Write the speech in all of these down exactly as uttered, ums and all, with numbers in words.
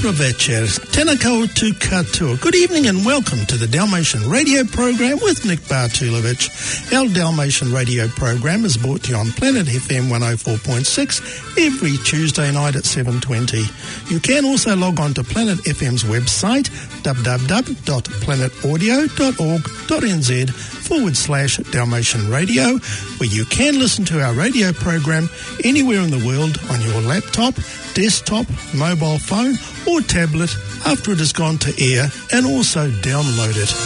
dobro večer, tena koutou katoa. Good evening and welcome to the Dalmatian Radio Program with Nick Bartulovich. Our Dalmatian Radio Program is brought to you on Planet F M one oh four point six every Tuesday night at seven twenty. You can also log on to Planet F M's website, w w w dot planet audio dot org dot n z forward slash Dalmatian Radio, where you can listen to our radio program anywhere in the world on your laptop, desktop, mobile phone or tablet after it has gone to air, and also download it.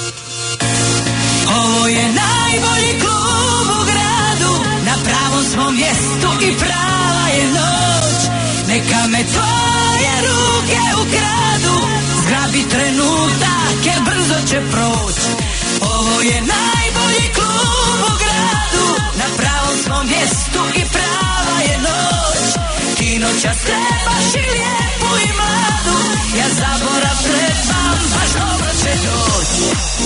Ovo je najbolji klub u gradu, na pravom svom mjestu i prava je noć. Neka me tvoje ruke ukradu, zgrabi trenutak jer brzo će proći. Ovo je najbolji klub u gradu, na pravom svom mjestu i prava je noć. Ti noćas trebaš i lijepu i mladu, ja zaborav trebam, baš dobro će doći.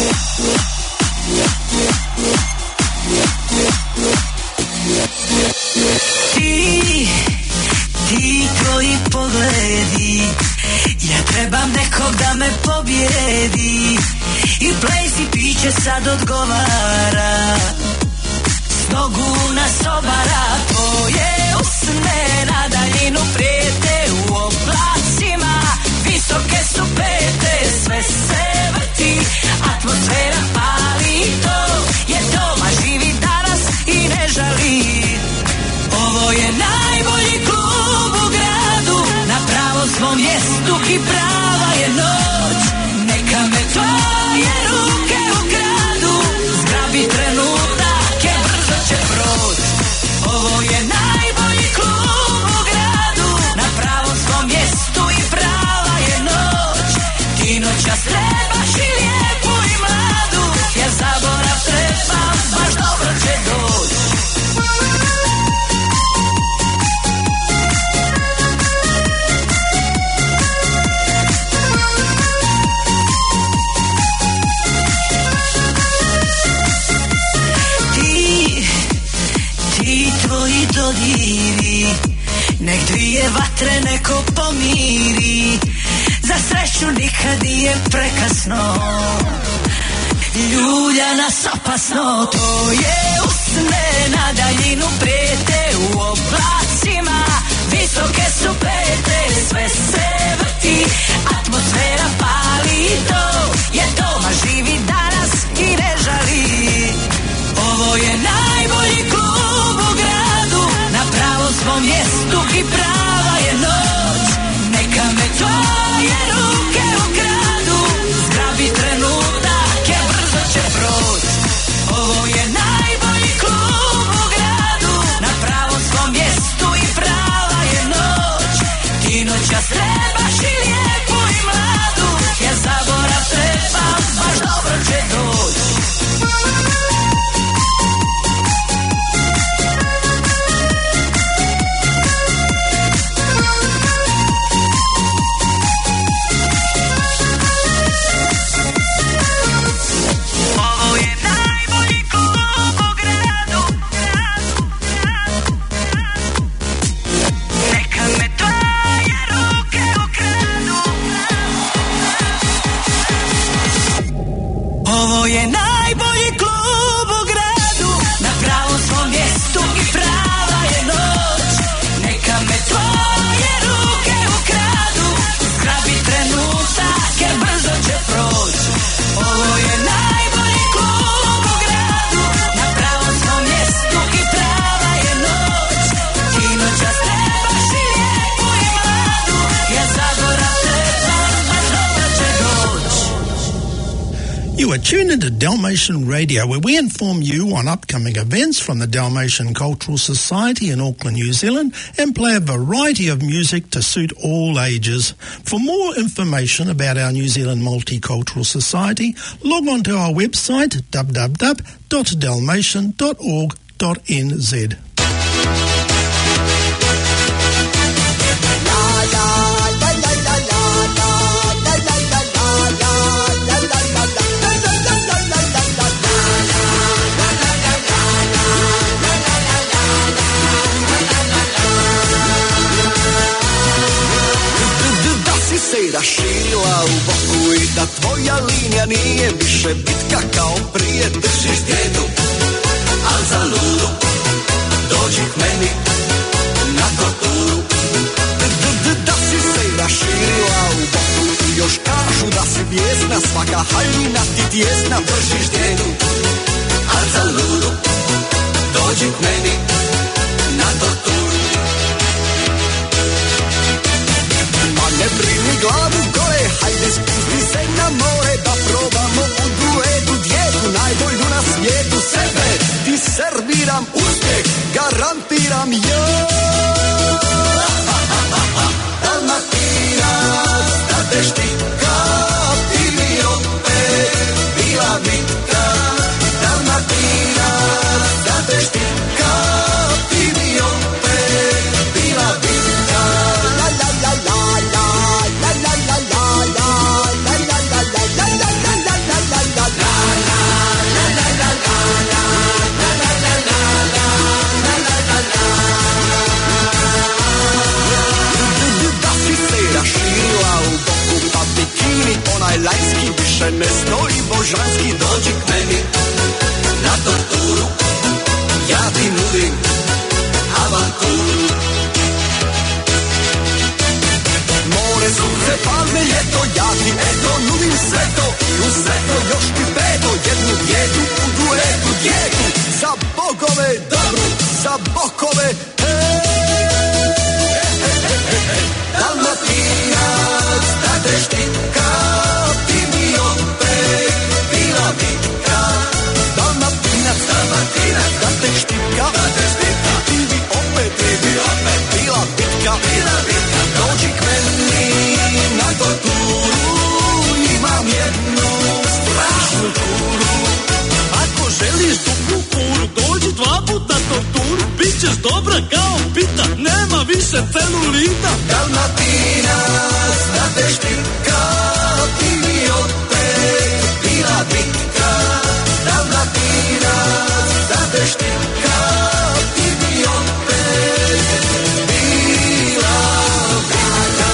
Ti, ti tvoji pogledi, ja trebam nekog da me pobjedi. I play si piće sad odgovara, s nogu na sobara. Tvoje usne na daljinu prijete u oblacima, visoke su pete, sve se vrti, atmosfera pali. To je doma, živi danas i ne žali. Ovo je najbolji klub u gradu, na pravom svom mjestu i prava je noć. Neka me tvoje ruke ukradu, zgrabi trenutak jer brzo će proći. Ovo je najbolji klub u gradu, na pravom svom mjestu i prava je noć. Ti noćas trebaš i lijepu i mladu, jer zaborav trebam, baš dobro će doći. Tvoji dodiri, nek dvije vatre neko pomiri. Za sreću nikad nije prekasno, ljulja nas opasno. To je usne na daljinu prijete u oblacima, visoke su pete, sve se vrti, atmosfera pali. To je doma, živi danas i ne žali. Ovo je najbolji klub u gradu, na pravom svom mjestu i prava je noć. Neka me tvoje ruke ukradu, zgrabi trenutak jer brzo će proći. Ovo je najbolji klub u gradu, na pravom svom mjestu i prava je noć. Ti noćas trebaš i lijepu i mladu, jer zaborav trebam, baš dobro će doći. Ovo je najbolji klub u gradu, na pravom svom mjestu i prava je noć. Neka me tvoje ruke ukradu, zgrabi trenutak jer brzo će proći. Ovo je najbolji klub u gradu, na pravom svom mjestu i prava je noć. Ti noćas trebaš i lijepu i mladu, ja zaborav trebam, baš dobro će doći. You are tuned into Dalmatian Radio, where we inform you on upcoming events from the Dalmatian Cultural Society in Auckland, New Zealand, and play a variety of music to suit all ages. For more information about our New Zealand Multicultural Society, log on to our website, w w w dot dalmatian dot org dot n z. raširila u boku i da tvoja linija nije više bitka kao prije. Držiš djedu, al za ludu, dođi k meni na torturu. Da si se raširila u boku i još kažu da si bijesna, svaka haljina ti tjesna. Držiš djedu, al za ludu, dođi k meni na torturu. Ma ne brini glavu gore, hajde spusti se na more, da probamo u duetu djetu, najbolju na svijetu. Sebe ti serviram, uspjeh garantiram ja. Dalmatinac, da te štika, ti mi opet bila bitka. Dalmatinac, da te štika, ti mi opet bila bitka. La la la la la, la la la la la, la la la la la la la la la la la. Raširila u boku pa bikini, onaj lajski više ne stoji božanski. Dođi k meni na torturu, ja ti nudim avanturu. More, sunce, palme, ljeto, ja ti eto nudim sve to i u sve to još ti peto. Jednu djedu u duetu djedu, za bogove dobru, za bokove Dalmatinac, da te štika, ti mi opet bila bitka. Dalmatinac, Dalmatinac, da te štika, da te štika, ti mi opet, ti mi opet bila bitka. Bila bitka, dođi k meni na torturu, imam jednu strašnu turu. Ako želiš duplu kuru, dođi dva puta torturu, bit ćeš dobra kao pita, nema više celulita. Dalmatinac, da te štika, ti mi opet bila bitka. Dalmatinac, da te štika, ti mi opet bila bitka.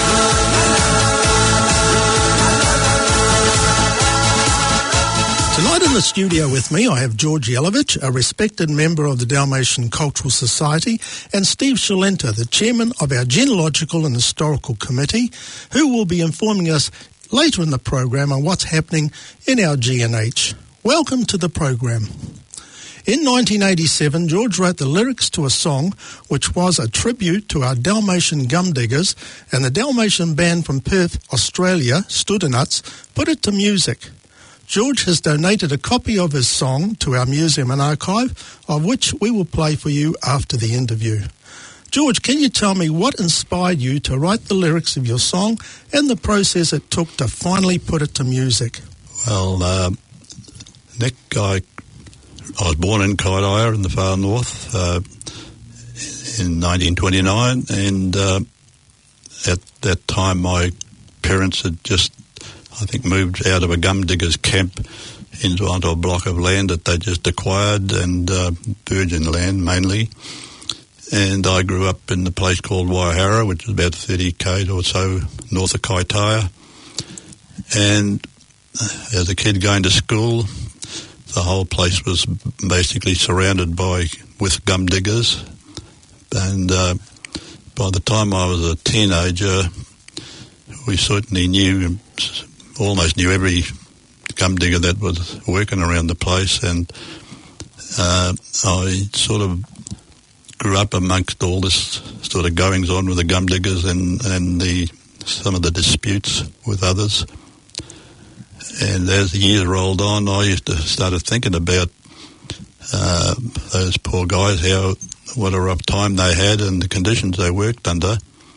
Tonight in the studio with me, I have George Yelovich, a respected member of the Dalmatian Cultural Society, and Steve Shalenta, the chairman of our Genealogical and Historical Committee, who will be informing us later in the program on what's happening in our G N H. Welcome to the program. In nineteen eighty-seven, George wrote the lyrics to a song which was a tribute to our Dalmatian gum diggers, and the Dalmatian band from Perth, Australia, Studenuts, put it to music. George has donated a copy of his song to our museum and archive, of which we will play for you after the interview. George, can you tell me what inspired you to write the lyrics of your song and the process it took to finally put it to music? Well, uh, Nick, I, I was born in Kaitaia in the far north uh, in nineteen twenty-nine, and uh, at that time my parents had just, I think, moved out of a gum diggers camp into onto a block of land that they just acquired, and uh, virgin land mainly. And I grew up in the place called Waihara, which is about thirty k's or so north of Kaitaia. And as a kid going to school, the whole place was basically surrounded by with gum diggers. And uh, by the time I was a teenager, we certainly knew, almost knew every gum digger that was working around the place. And uh, I sort of grew up amongst all this sort of goings on with the gum diggers and, and the some of the disputes with others. And as the years rolled on, I used to started thinking about uh, those poor guys, how what a rough time they had and the conditions they worked under.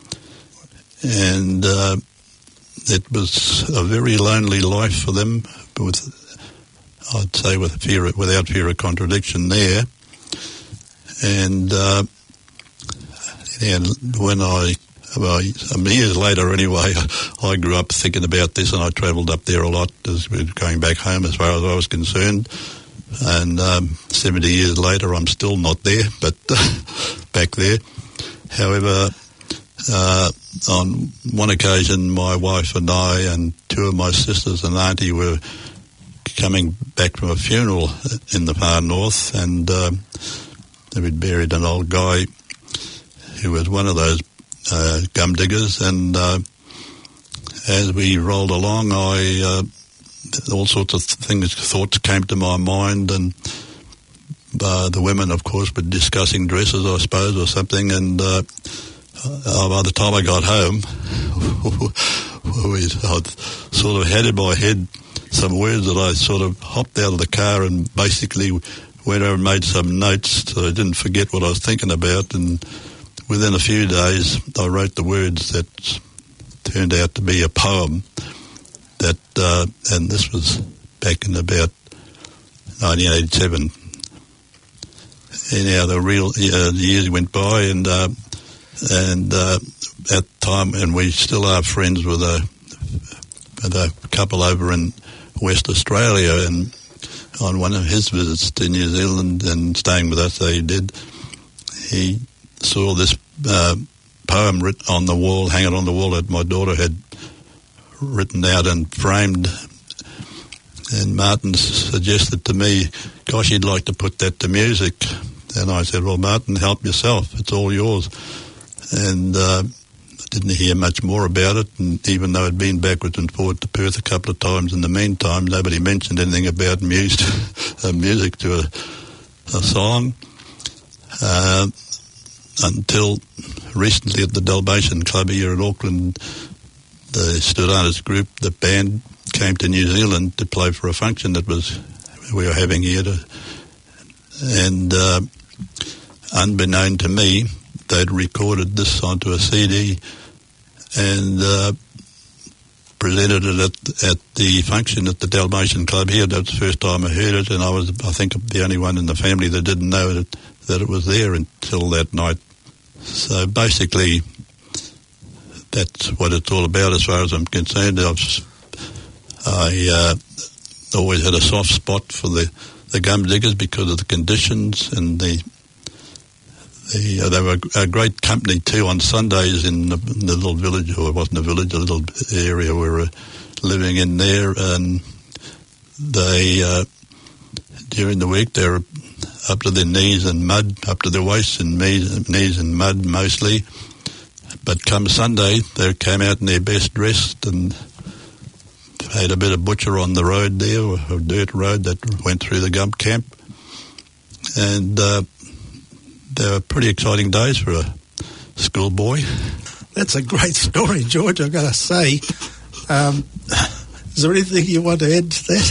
And uh, it was a very lonely life for them, with, I'd say, with fear, without fear of contradiction there. And uh, and when I, well, some years later anyway, I grew up thinking about this, and I travelled up there a lot as we were going back home as far as I was concerned. And um, seventy years later, I'm still not there, but back there. However, uh, on one occasion, my wife and I and two of my sisters and auntie were coming back from a funeral in the far north, and um, we'd buried an old guy who was one of those uh, gum diggers, and uh, as we rolled along, I uh, all sorts of things, thoughts came to my mind, and uh, the women, of course, were discussing dresses, I suppose, or something, and uh, uh, by the time I got home, we, I'd sort of had in my head some words that I sort of hopped out of the car and basically went over and made some notes so I didn't forget what I was thinking about, and within a few days I wrote the words that turned out to be a poem that, uh, and this was back in about nineteen eighty-seven. Anyhow, the real uh, the years went by, and uh, and uh, at the time, and we still are friends with a, with a couple over in West Australia, and on one of his visits to New Zealand and staying with us, they did, he saw this uh, poem written on the wall, hanging on the wall that my daughter had written out and framed, and Martin suggested to me, gosh, he'd like to put that to music, and I said, well, Martin, help yourself, it's all yours. And uh, didn't hear much more about it, and even though I'd been backwards and forward to Perth a couple of times in the meantime, nobody mentioned anything about music, uh, music to a, a song, uh, until recently at the Dalmatian Club here in Auckland, the Students group, the band, came to New Zealand to play for a function that was we were having here, to, and uh, unbeknown to me, they'd recorded this onto a C D and uh, presented it at, at the function at the Dalmatian Club here. That was the first time I heard it, and I was, I think, the only one in the family that didn't know that, that it was there until that night. So basically, that's what it's all about as far as I'm concerned. I've, I uh, always had a soft spot for the, the gum diggers because of the conditions, and the The, uh, they were a great company too on Sundays in the, in the little village, or it wasn't a village, a little area we were living in there, and they, uh, during the week, they were up to their knees in mud, up to their waists in knees, knees in mud mostly, but come Sunday, they came out in their best dressed and had a bit of butcher on the road there, a dirt road that went through the gum camp, and uh, they were pretty exciting days for a schoolboy. That's a great story, George, I've got to say. Um, is there anything you want to add to that?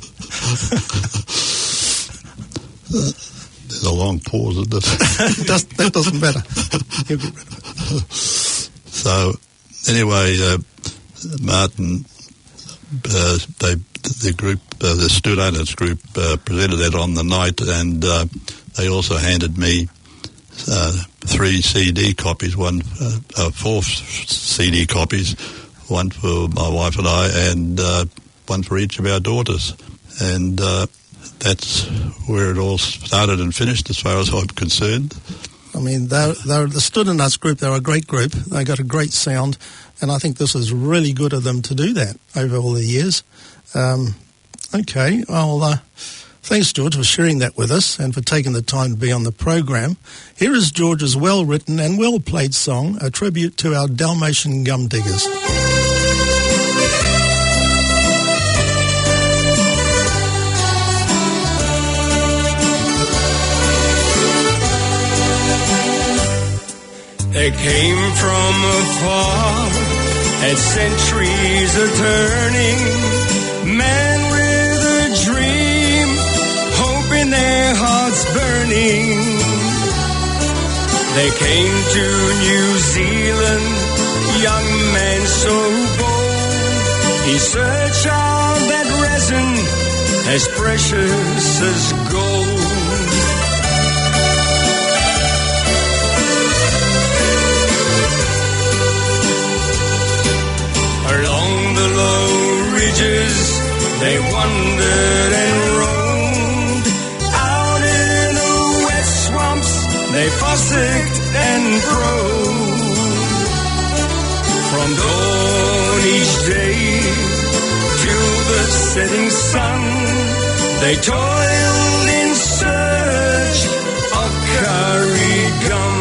There's a long pause, isn't it? Does, that doesn't matter. You'll get rid of it. So, anyway, uh, Martin, uh, they, the group, uh, the Students group, uh, presented that on the night, and uh, they also handed me Uh, three C D copies, one, uh, uh, four C D copies, one for my wife and I, and uh, one for each of our daughters. And uh, that's where it all started and finished, as far as I'm concerned. I mean, they're, they're the Students group, they're a great group. They got a great sound, and I think this is really good of them to do that over all the years. Um, okay, I'll... Uh, Thanks, George, for sharing that with us and for taking the time to be on the program. Here is George's well-written and well-played song, a tribute to our Dalmatian gum diggers. They came from afar as centuries are turning, man with a dream, in their hearts burning. They came to New Zealand, young man so bold, in search of that resin as precious as gold. Along the low ridges they wandered and roamed, they fossicked and probed. From dawn each day till the setting sun, they toiled in search of curried gum.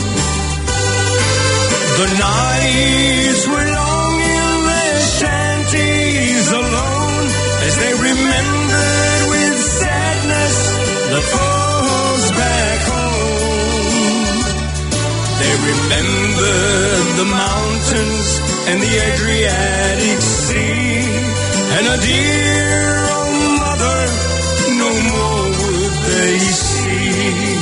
The nights were long in their shanties alone, as they remembered with sadness the falls back home. They remembered the mountains and the Adriatic Sea, and a dear old mother no more would they see.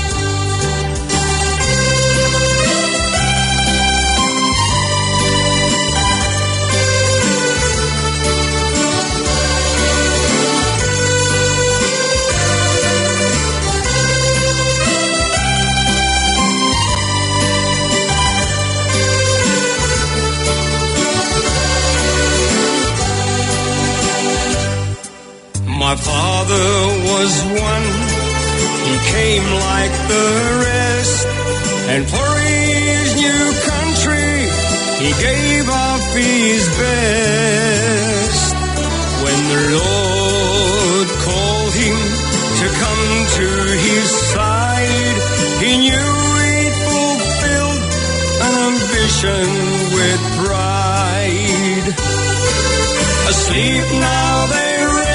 My father was one, he came like the rest, and for his new country he gave up his best. When the Lord called him to come to his side, he knew he'd fulfilled an ambition with pride. Asleep now they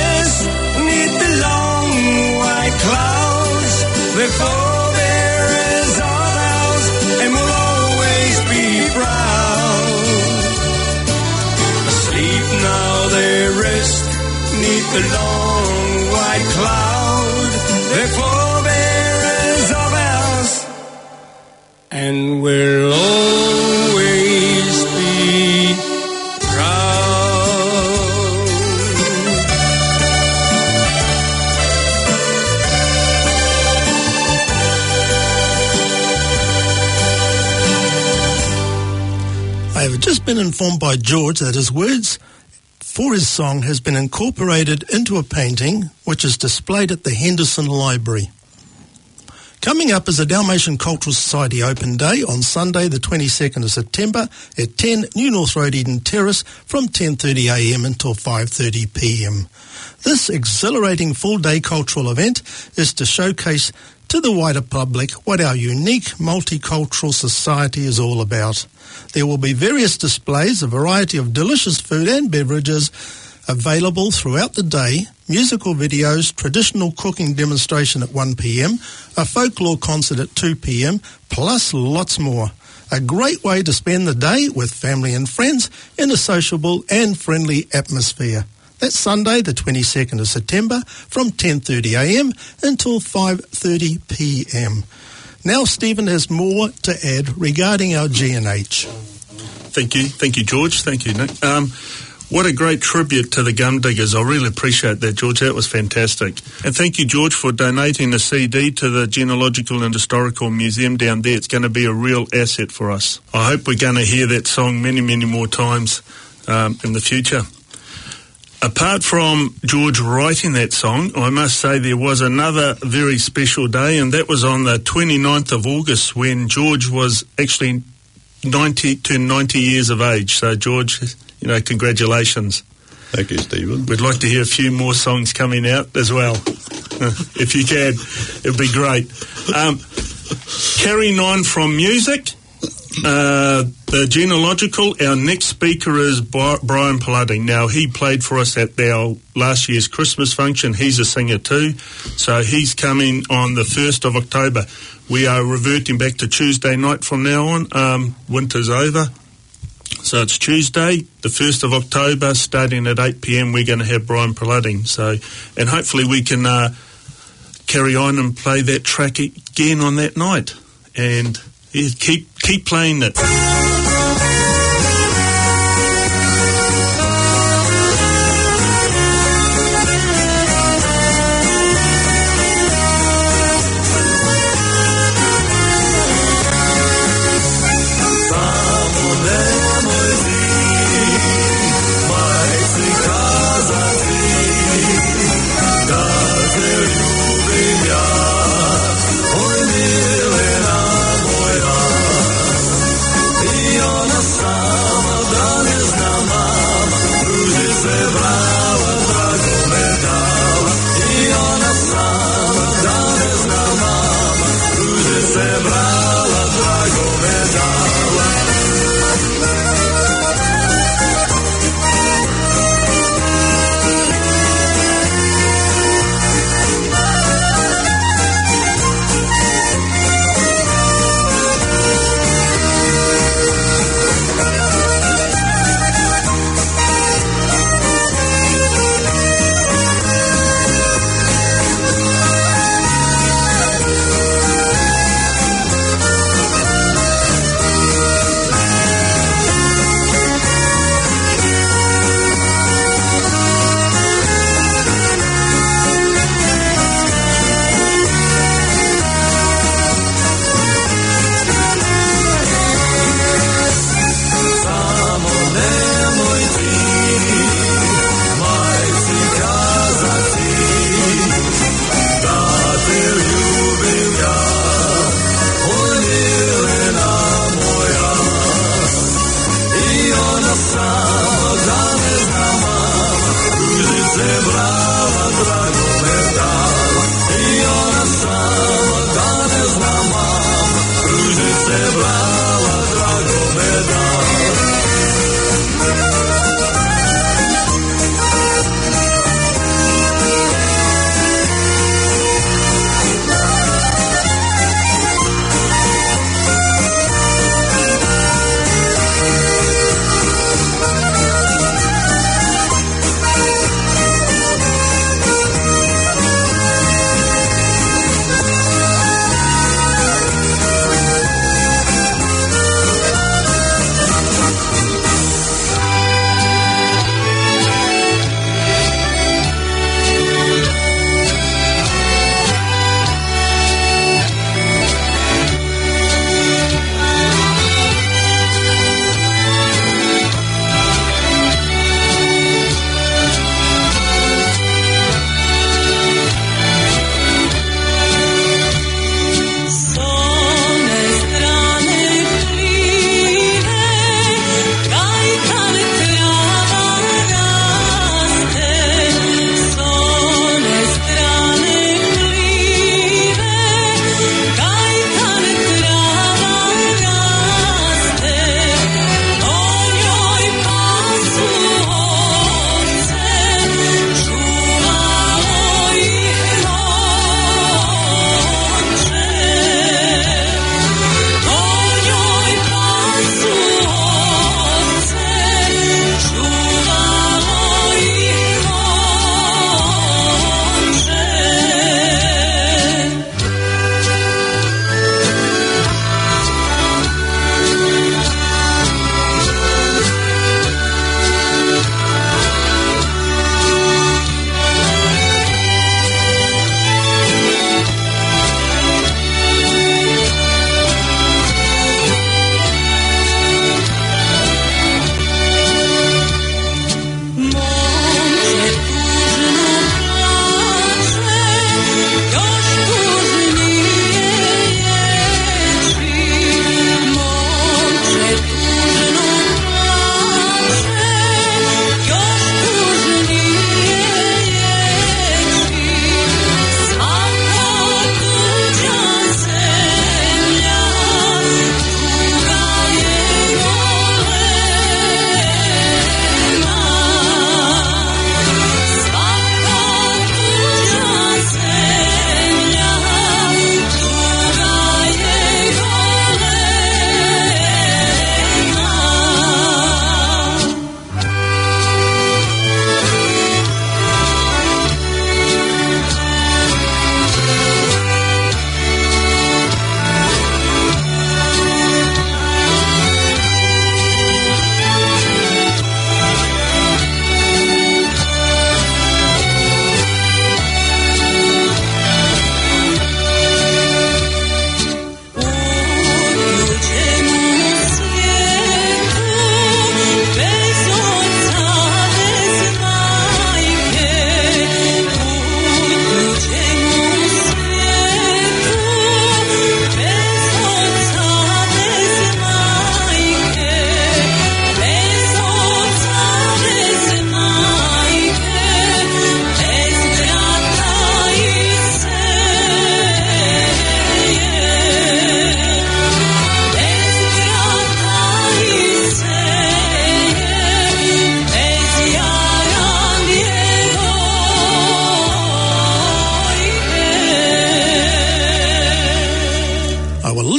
clouds, their forebears are ours and will always be proud. Asleep now they rest neath the long white cloud, their forebears are ours and will always be proud. I have just been informed by George that his words for his song has been incorporated into a painting which is displayed at the Henderson Library. Coming up is the Dalmatian Cultural Society Open Day on Sunday the twenty-second of September at ten New North Road, Eden Terrace from ten thirty a m until five thirty p m. This exhilarating full-day cultural event is to showcase to the wider public what our unique multicultural society is all about. There will be various displays, a variety of delicious food and beverages available throughout the day, musical videos, traditional cooking demonstration at one p m, a folklore concert at two p m, plus lots more. A great way to spend the day with family and friends in a sociable and friendly atmosphere. That's Sunday the twenty-second of September from ten thirty a m until five thirty p m. Now Stephen has more to add regarding our G N H. Thank you. Thank you, George. Thank you, Nick. Um, what a great tribute to the Gum Diggers. I really appreciate that, George. That was fantastic. And thank you, George, for donating a C D to the Genealogical and Historical Museum down there. It's going to be a real asset for us. I hope we're going to hear that song many, many more times um, in the future. Apart from George writing that song, I must say there was another very special day, and that was on the twenty-ninth of August when George was actually ninety to ninety years of age. So, George, you know, congratulations. Thank you, Stephen. We'd like to hear a few more songs coming out as well. If you can, it'd be great. Um, carrying on from music, uh, the Genealogical, our next speaker is Brian Pallading. Now, he played for us at our last year's Christmas function. He's a singer too, so he's coming on the first of October. We are reverting back to Tuesday night from now on. Um, winter's over. So it's Tuesday, the first of October, starting at eight p m, we're going to have Brian Pallading. So, and hopefully we can uh, carry on and play that track again on that night. And yeah, keep keep playing it. Oj, milena moja,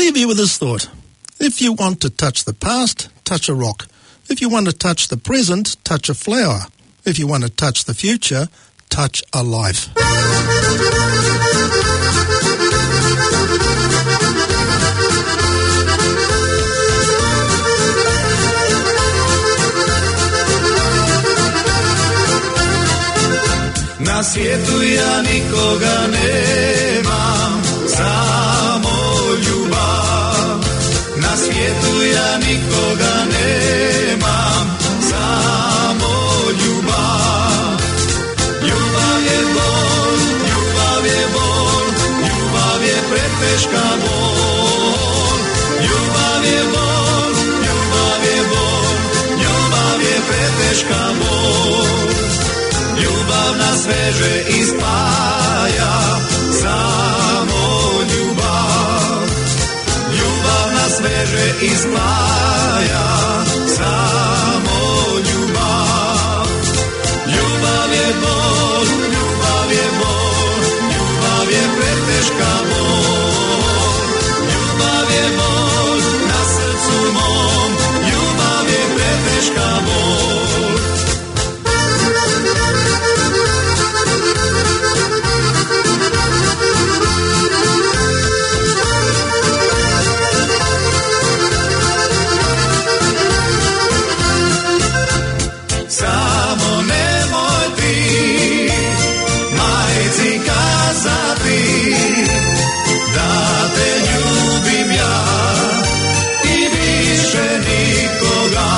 leave you with this thought. If you want to touch the past, touch a rock. If you want to touch the present, touch a flower. If you want to touch the future, touch a life. Na svijetu ja nikoga nemam, samo ljubav. Na svijetu ja nikoga nemam, samo ljubav. Ljubav je bol, ljubav je bol, ljubav je preteška bol. Ljubav je bol, ljubav je bol, ljubav je preteška bol. Ljubav nas veže i spaja, samo ljubav. Ljubav nas veže i spaja, samo ljubav. Ljubav je bol, ljubav je bol, ljubav je preteška bol. Ljubav je bol na srcu mom, ljubav je preteška bol. Samo nemoj ti majci kazati da te ljubim ja i više nikoga.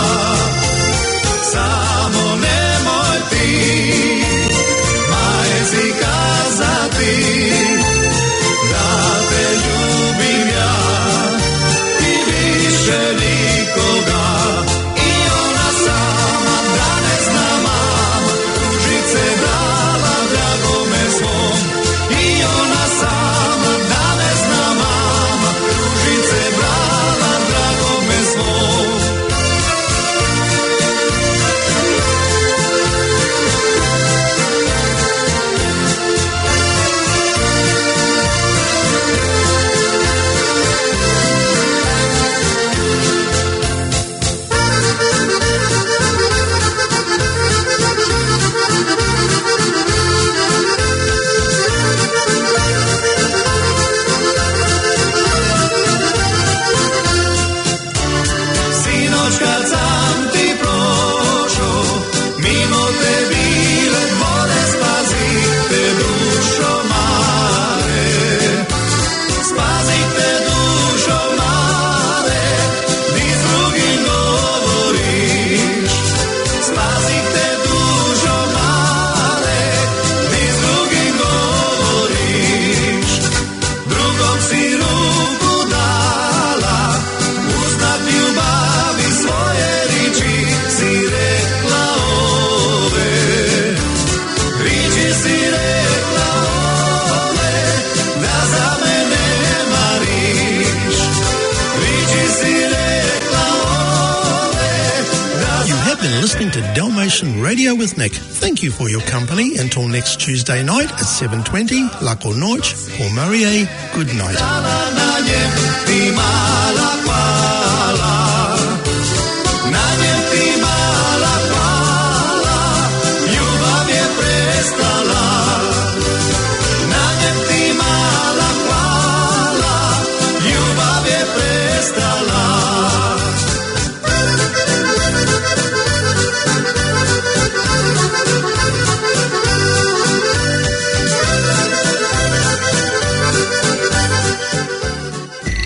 Samo nemoj ti majci kazati da te ljubim ja i više nikoga. I ona sama da ne zna mama, ružice dala dragome svom. I ona sama da ne zna mama, ružice brala dragome svom. Sinoć kad sam ti prošao, mimo te bile vode, spazite dušo mare. Spazite dušo mare, di s drugim govoriš. Spazite dušo mare, di s drugim govoriš. Drugom si ruku dala, uznak ljubavi svoje riči si rekla ove. Riči si rekla ove, da za mene mariš. Riči si rekla ove, da You have been listening to Dalmatian Radio with Nick. Thank you for your company. Until next Tuesday night at seven twenty, Lako Noć, Paul Murray, good night. na njem ti mala